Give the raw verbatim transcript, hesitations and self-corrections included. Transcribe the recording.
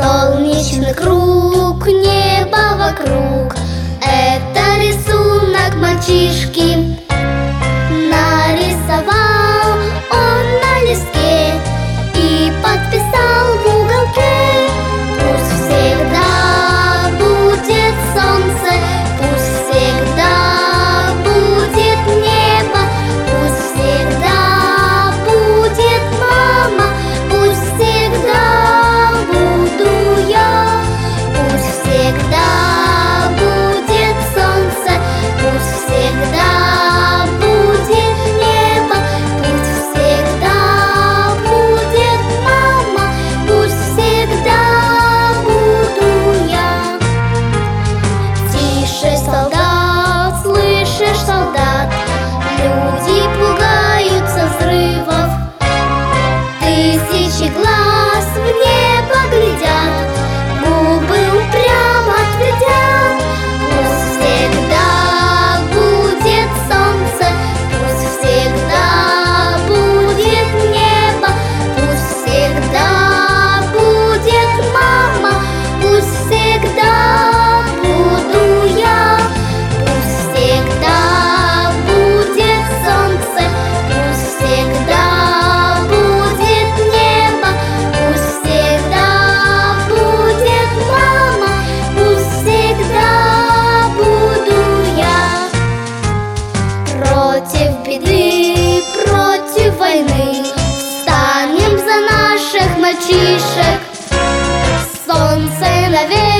Солнечный круг, небо вокруг — это рисунок мальчишки. Нарисовал он на листке и подписал в уголке: пусть всегда будет солнце, пусть всегда будет небо, пусть всегда будет мама, пусть всегда буду я, пусть всегда будет солнце, пусть всегда будет небо, пусть всегда будет мама, пусть всегда буду я. Тише, солдат, слышишь, солдат, люди пугаются взрывов. Тысячи глаз в небо глядят, губы упрямо твердят: пусть всегда будет солнце, пусть всегда будет небо, пусть всегда будет мама, пусть всегда буду я, пусть всегда будет солнце, пусть всегда будет небо, пусть всегда будет мама, пусть всегда буду я. Против беды, против войны встанем за наших мальчишек. Солнце навек